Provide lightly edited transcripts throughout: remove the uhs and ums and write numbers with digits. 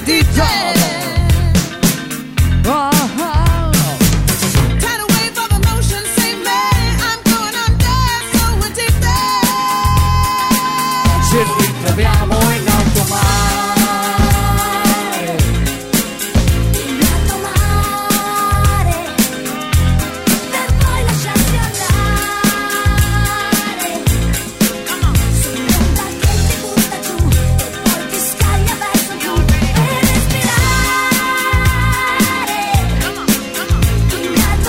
deep down. Tidal wave of emotion, save me. I'm going under, so addicted. Ci ritroviamo in alto mare. In alto mare, per poi lasciarsi andare. Sull'onda che ti butta giù e poi ti scaglia verso giù e respirare. In alto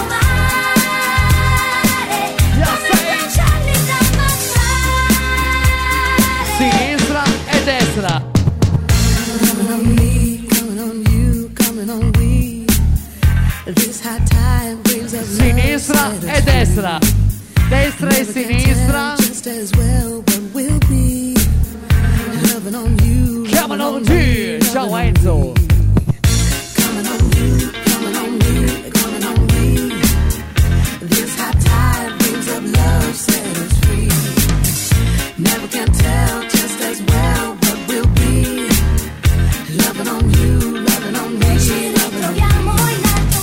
mare, come due uccelli da ammazzare. Sinistra e destra. Coming on me, coming on you, coming on we. This high tide waves of love Sinistra set e us destra. Destra e free. Never can sinistra. tell just as well what we'll be. Loving on you, Chiamano G. Ciao Enzo. coming on you, coming on me, coming on we. This high tide waves of love set us free. Never can tell just as well what we'll be. Loving on you, loving on me, Ci loving on you. ritroviamo in alto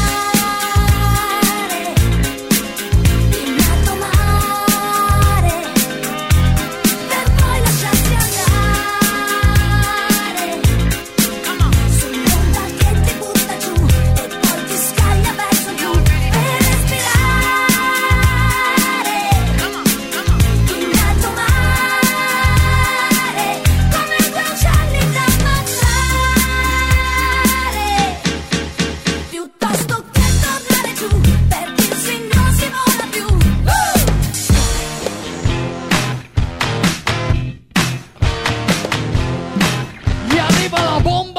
mare, in alto mare, per poi lasciarsi andare. Sull'onda che ti butta giù e poi ti scaglia verso giù e respirare. In alto mare, come due uccelli da ammazzare. Piuttosto che tornare giù, per dirsi non si vola più. Gli arriva la bomba.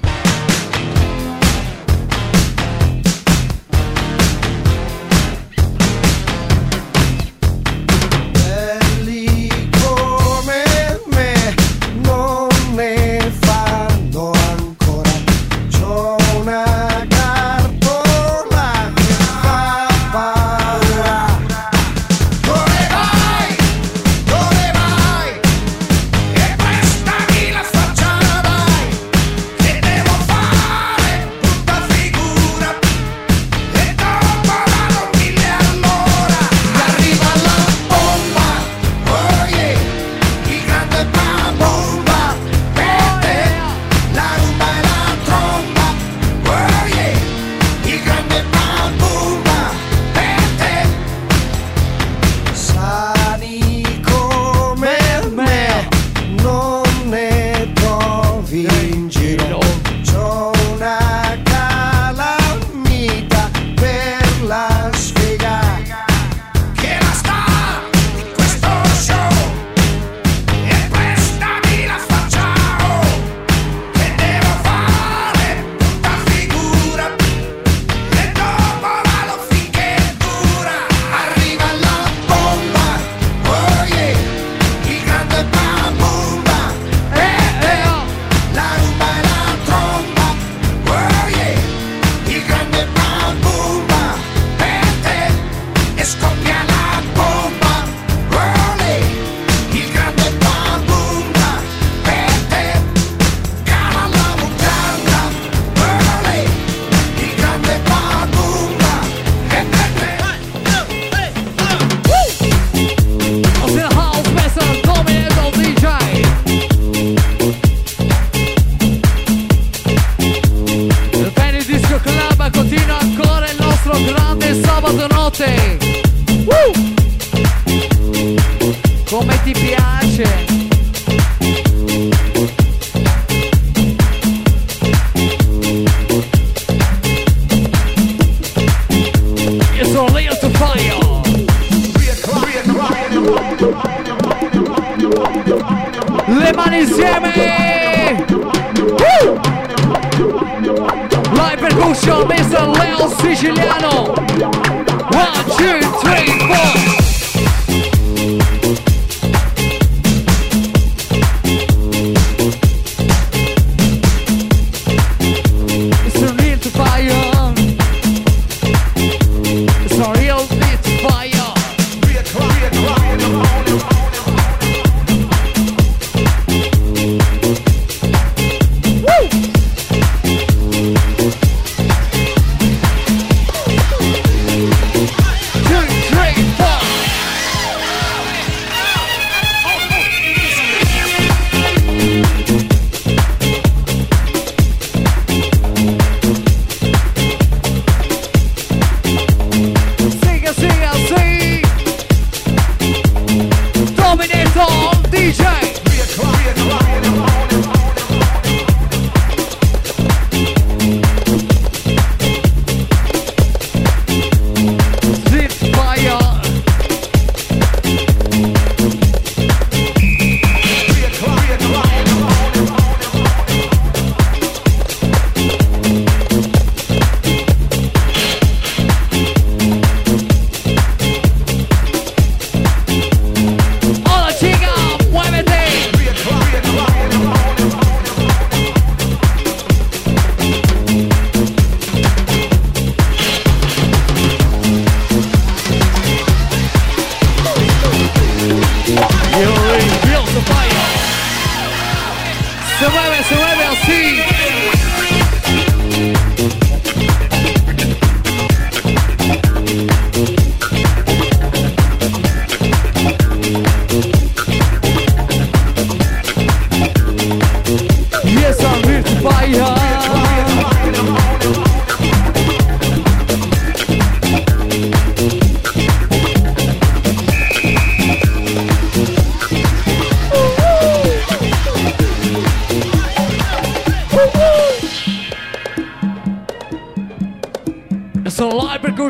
Belli come me non ne fanno ancora. C'ho una cartola che fa paura. Dove vai? Dove vai? E prestami la faccia vai, che devo fare brutta figura. E dopo vado 1000 all'ora. Arriva la bomba, oh yeah, il grande bomba, per te, la rumba e la tromba, oh yeah, il grande bomba, per te. Sani come me, non ne trovi in giro. C'ho una calamita per la sfiga che la sta in questo show. E prestami la faccia, oh, che devo fare brutta figura. E dopo vado finché dura. Arriva la bomba, oh yeah, il grande bomba, la rumba e la tromba, oh yeah, il grande bomba, per te. E scoppia la bomba, olè, il grande bomba, per te. Cala la mutanda, olè, il grande bomba, e per te. Of the house vessel dominator DJ. Il Penny Disco Club continua ancora il nostro grande sabato notte. Come ti piace? It's all real to fire. Le mani insieme. Live percussion, Mr. Leo Siciliano. 1, 2, 3, 4. It's a real to fire. It's a real to fire. Woo!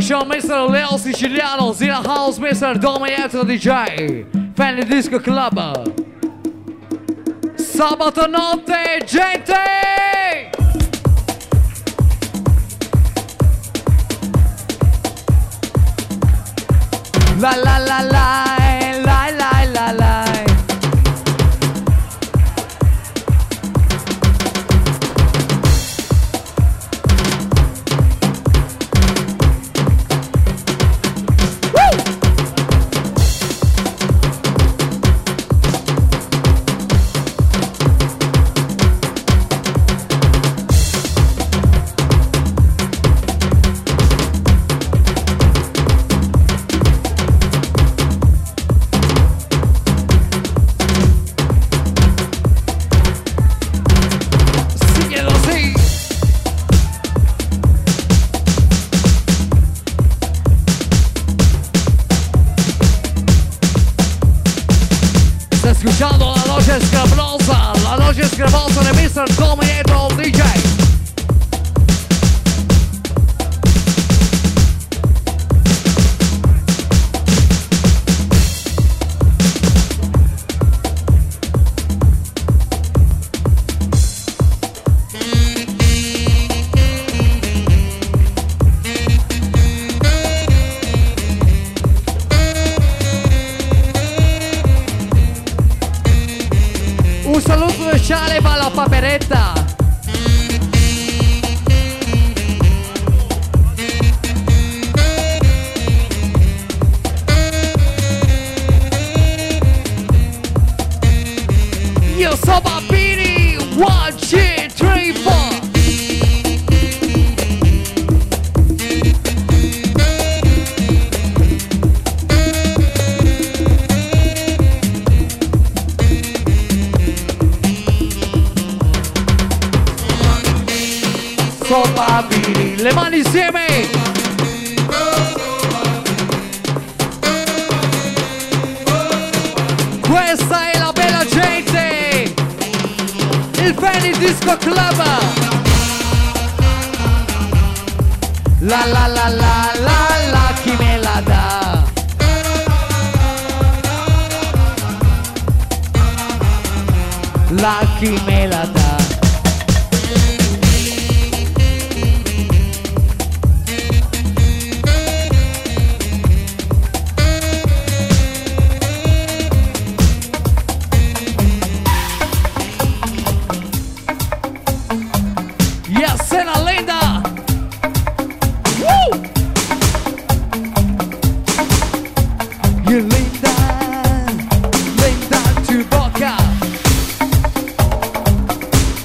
Session, Mr. Leo Siciliano, Zilla House, Mr. Domietro DJ, Fanny Disco Club. Sabato notte, gente! La la la la, la la la la. Escuchando la noche escabrosa de Mr. Domietro DJ. Un saluto speciale va alla paperetta. Io so bambini, 1, 2, 3, 4. So bambini, le mani insieme. Questa è la bella gente, il Fanny Disco Club. La la la la la la, chi me la dà? La chi me la dà? Yes, è la Linda! Woo! You Linda, Linda to bocca.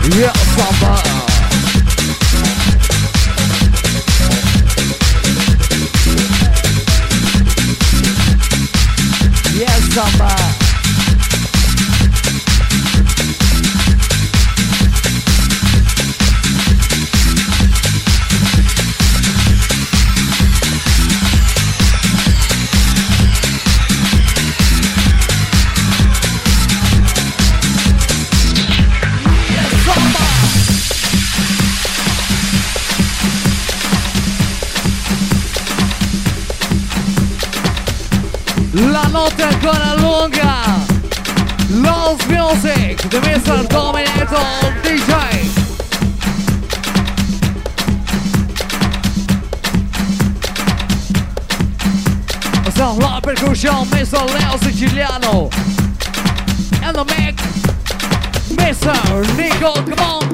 Yeah, samba. Yeah, samba. La notte è ancora lunga. Lost Music, the Mr. Dominator DJ. Sono la percussion, Mr. Leo Siciliano. And the mic, Mr. Nico, come on.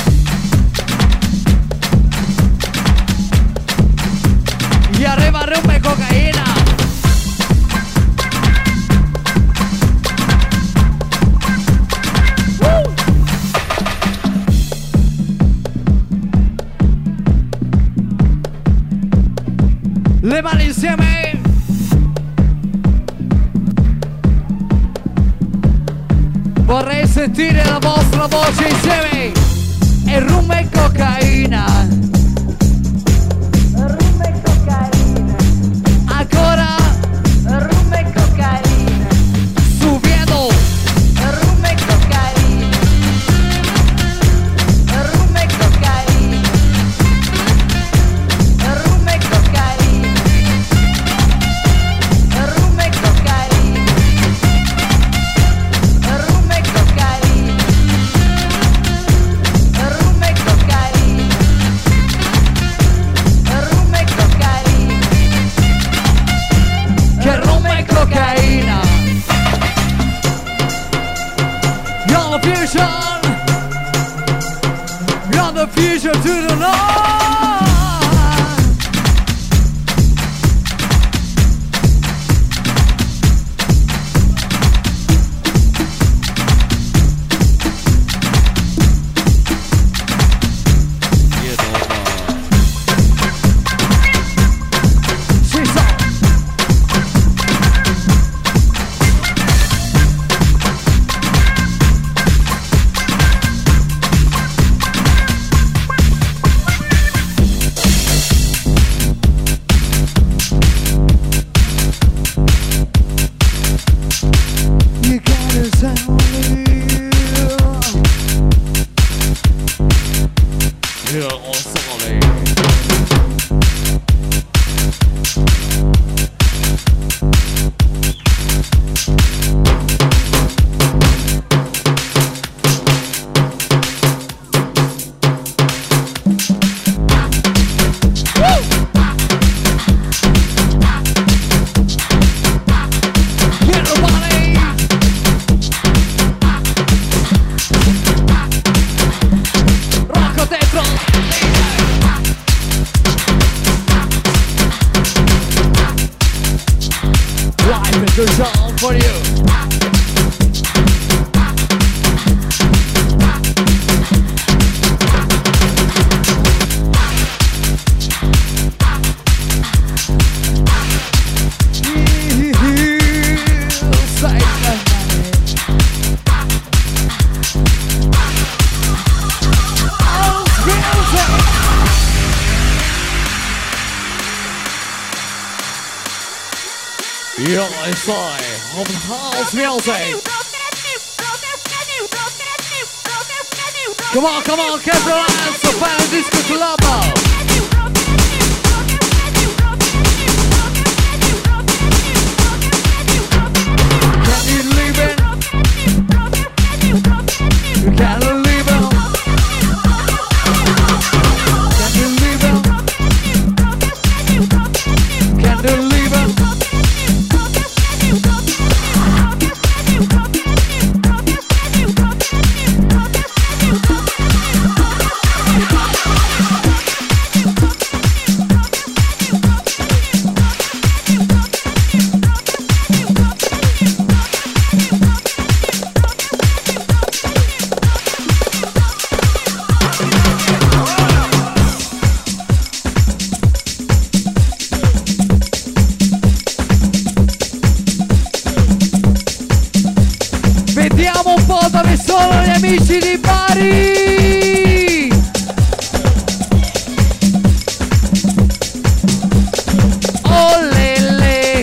Y arriba rum e cocaína. Le mani insieme. Vorrei sentire la vostra voce insieme. E rum e cocaina. Rum e cocaina, Ancora rum e cocaina, subiendo. rum e cocaina, rum e cocaina, rum e cocaina, rum e cocaina, rum e cocaina, rum e cocaina, rum e cocaina. Che rum e cocaina. You're the fusion. You're the fusion to the north. Ci sono. You gotta tell me. You're awesome. Get the money. Rocco dentro. Live is the song for you. You're inside of house music. Come on, Captain Lance, the Final Disco Club. Can you leave it? You can't leave it. Can you leave it? Can you leave it? Ci sono gli amici di Bari! Olele!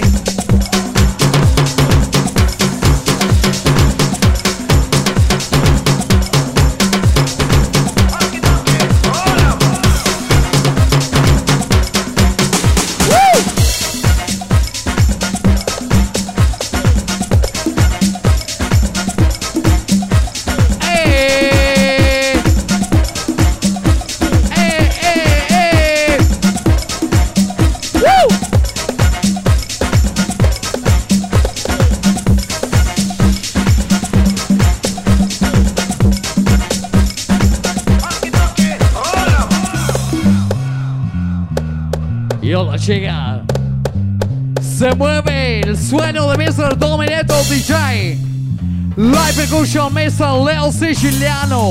Yola llega. Se mueve el sueño de Mr. Dominator DJ. Live percussion Mr. Leo Siciliano.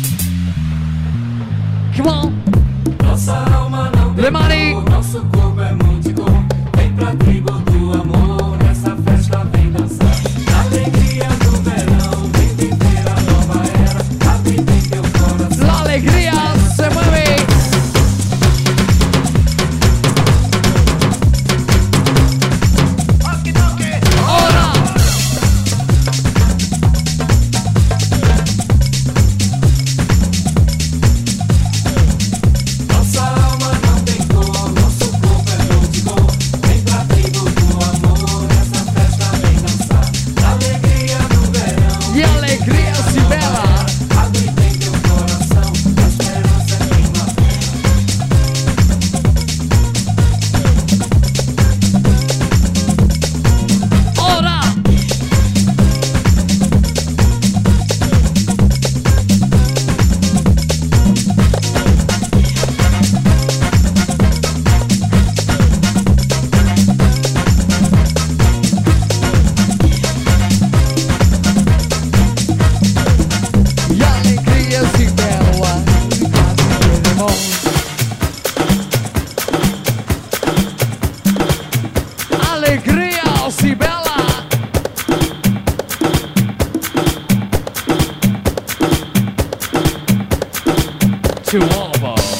Come on. Nossa alma não tem Le mani. cor, nosso corpo é multicor. Vem pra tribo do amor, nessa festa vem dançar. Na alegria do verão, vem viver a nova era. Abre bem teu coração. La alegría se mueve. Ahora. Nossa alma não tem cor, nosso corpo é multicor. Vem pra tribo do amor, nessa festa vem dançar. Na alegria do verão, Y alegría si bella. abre bem teu coração. A esperança é primavera. Ahora. Y alegría si bella. Alegría si bella. To all of us.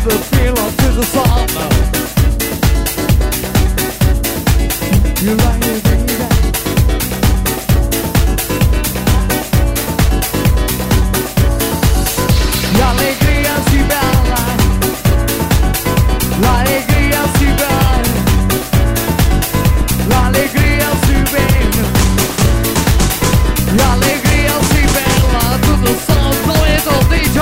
the feel of the song. You like it, baby. L'allegria si balla, l'allegria si balla, l'allegria si bella, l'allegria si bella, tutto sono doveto DJ.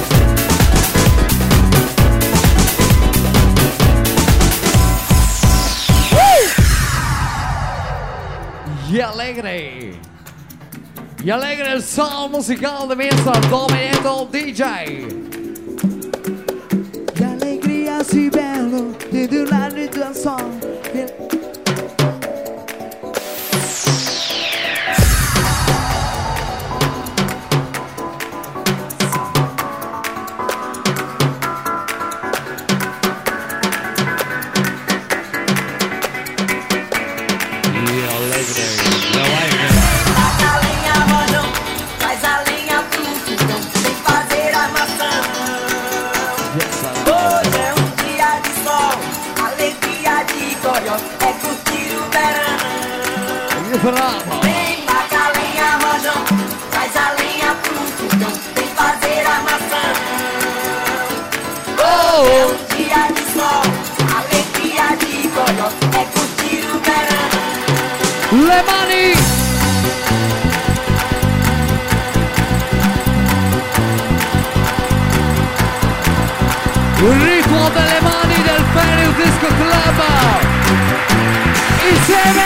Y alegre el son musical de Mr. Dominator DJ. Y alegría si bello de durar de tu son. Bravo. Vem tacar lenha, rojão, traz a lenha pro fogão, vem fazer armação. Oh. É um dia de sol, alegria de goió, é curtir o verão. Lemani. Il ritmo delle mani del Fenix Disco Club. Insieme.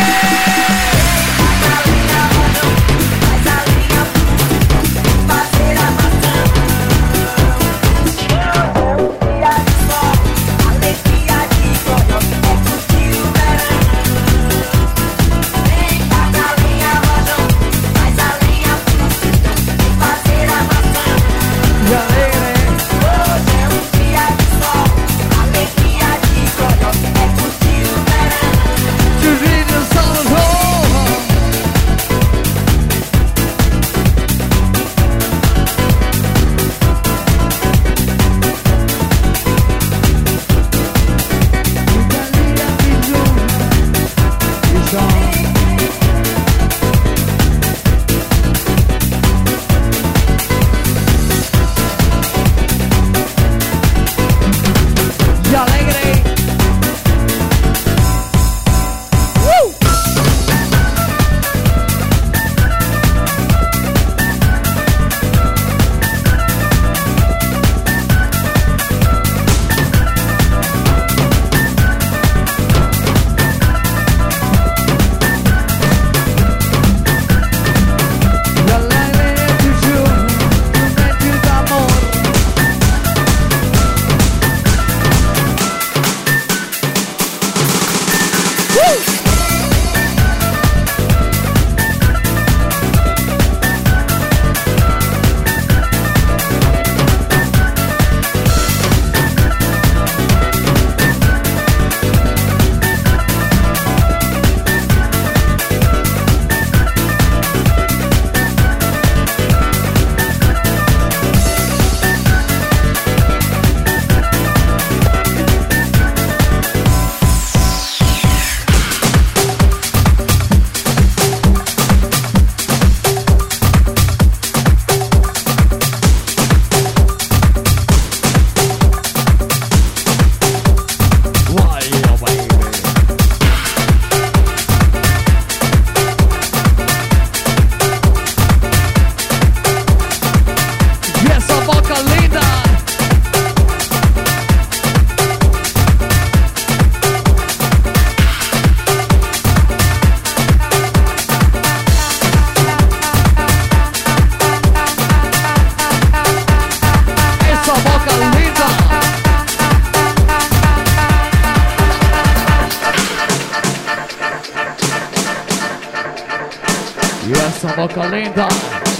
Esa boca linda.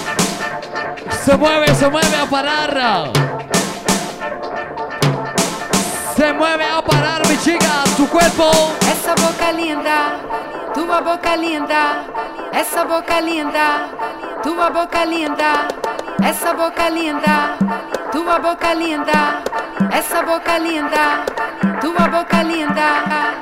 Se mueve a parar. Se mueve a parar, mi chica, tu cuerpo. Essa boca linda, tua boca linda. Essa boca linda, tua boca linda. Essa boca linda, tua boca linda. essa boca linda, tua boca linda.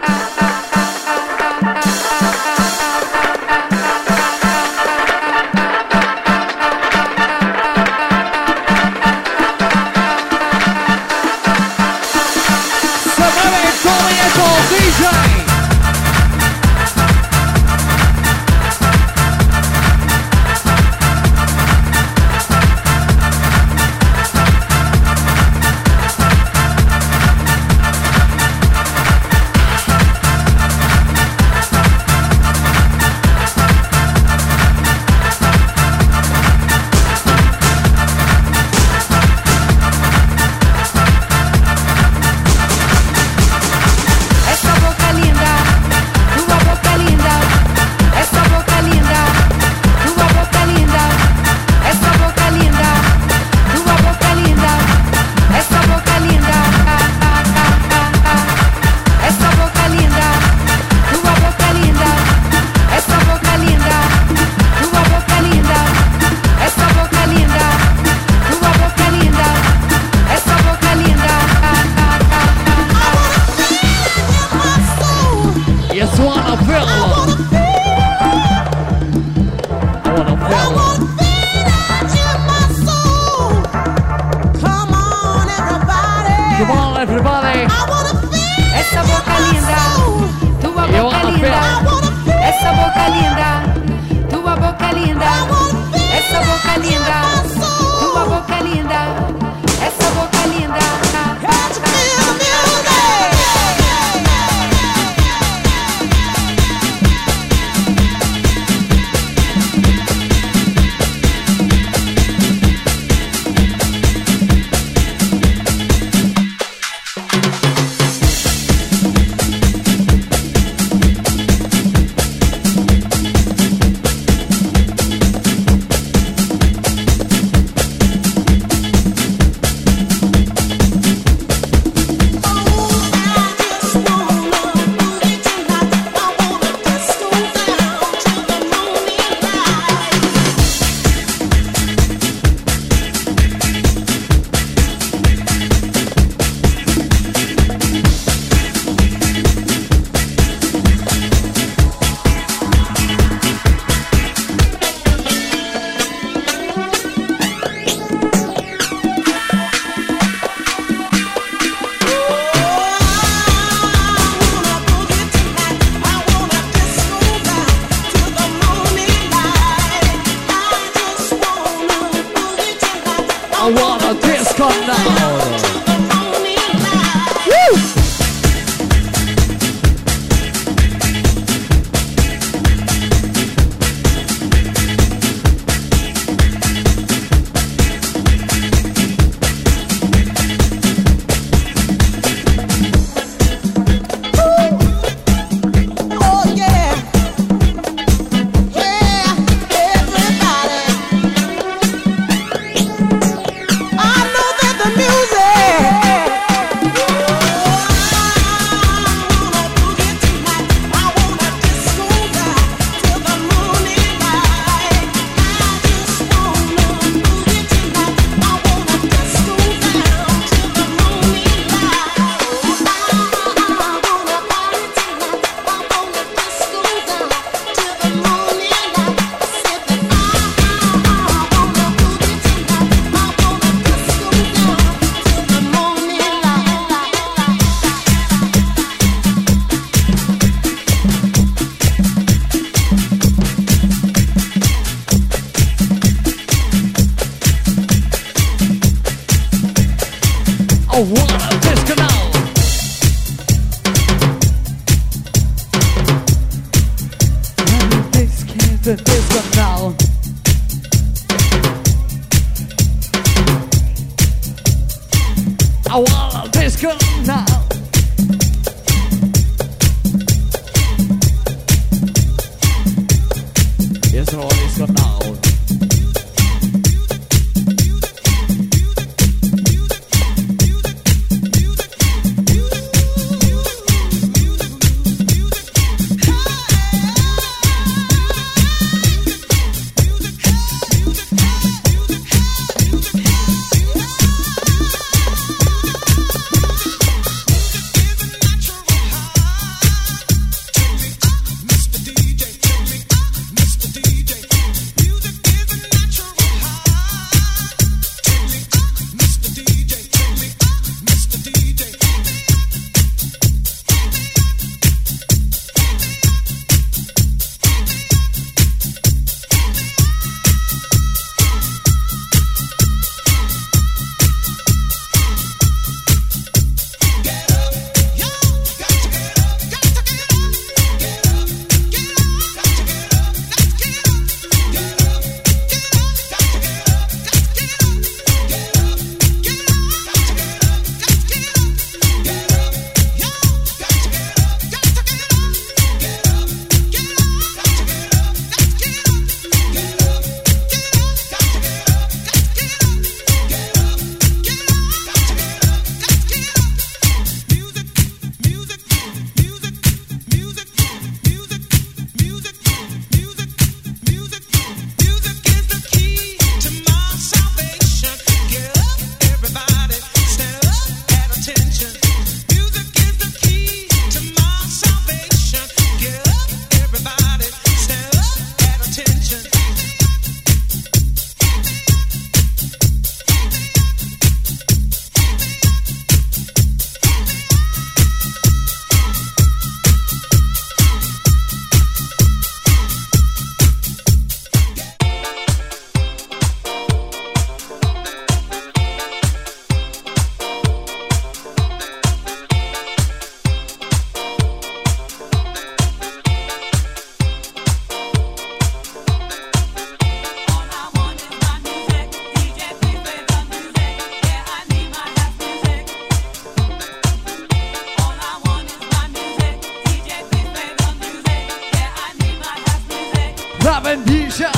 La bendice.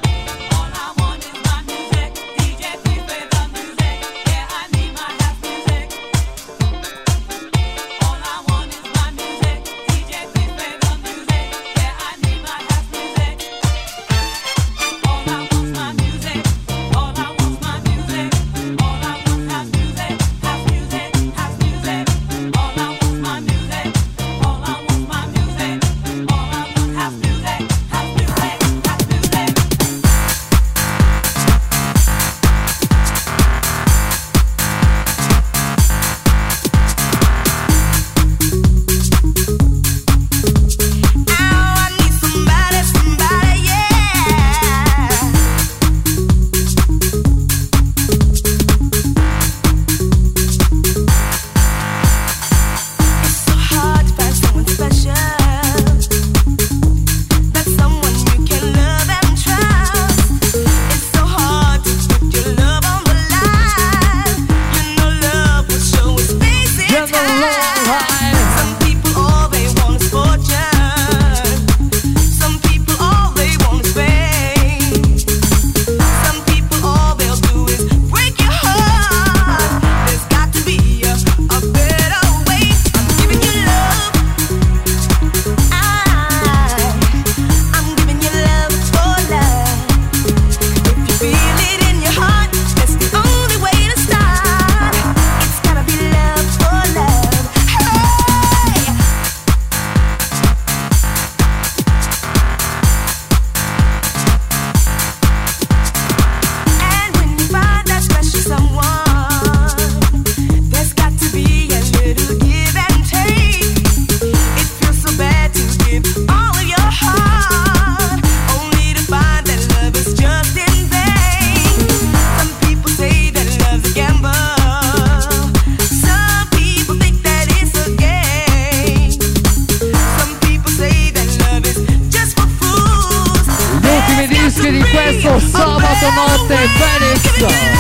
Sabato notte Phoenix.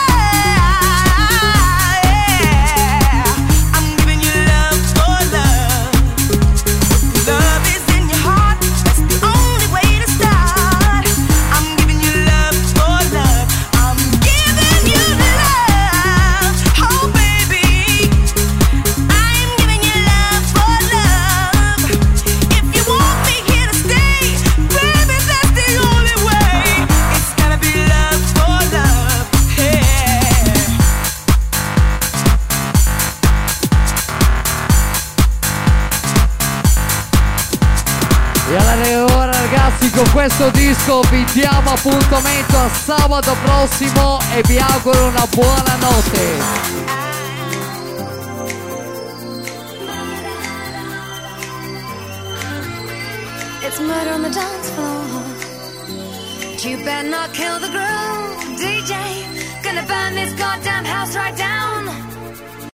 Con questo disco vi diamo appuntamento a sabato prossimo e vi auguro una buona notte. It's murder on the dance floor. You better not kill the groove.